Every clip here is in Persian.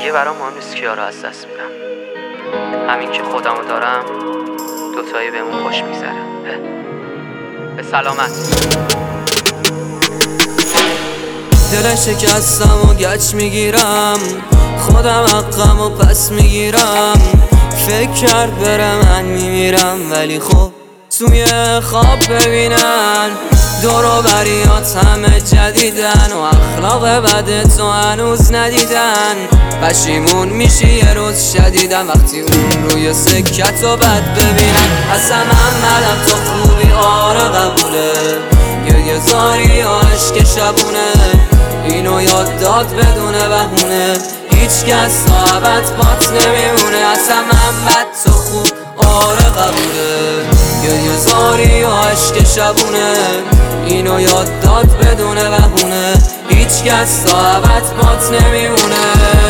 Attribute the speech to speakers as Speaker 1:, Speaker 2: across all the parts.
Speaker 1: دیگه برام مهم نیست کیا رو از دست میدم. همین که خودمو دارم دوتایی بهمون خوش میگذره. به سلامت.
Speaker 2: دل شکستم و گچ میگیرم، خودم حقم و پس میگیرم. فکر کرد بره من میمیرم، ولی خب توی خواب ببینن دور و بریات همه جدیدن و اخلاق بد تو هنوز ندیدن. پشیمون میشی یه روز شدیدن وقتی اون روی سکت و بد ببینن. اصلا محمدم تو خوبی آره قبوله، یه زاری و عشق شبونه، اینو یاد داد بدون بهونه، هیچ کس تا ابد پات نمیمونه. اصلا محمد تو خوب آره قبوله، یه زاری و عشق شبونه، اینو یاد داد بدون بهونه، هیچ کس تا ابد پات نمیمونه.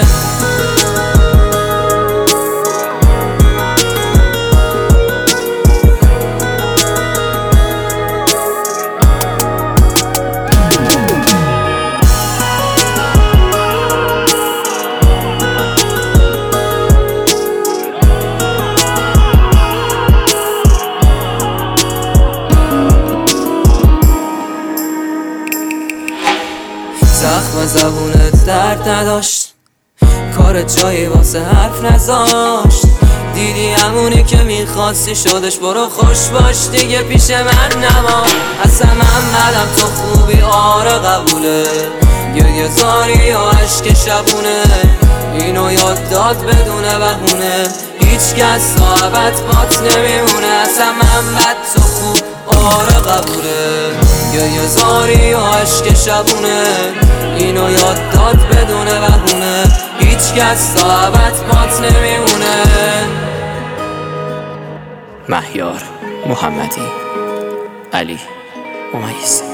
Speaker 2: زخم زبونت درد نداشت، کار جایی واسه حرف نذاشت. دیدی همونی که میخواستی شدش، برو خوش باش دیگه پیش من نما. اصلا محمدم تو خوبی آره قبوله، یه زاری و عشق شبونه، اینو یاد داد بدون بهونه، هیچ کس تا ابد پات نمیمونه. اصلا محمد تو خوب آره قبوله، یه زاری و عشق شبونه، اینو یاد داد بدون بهونه، هیچ کس تا ابد پات نمیمونه.
Speaker 1: مهیار محمدی، علی ممیز.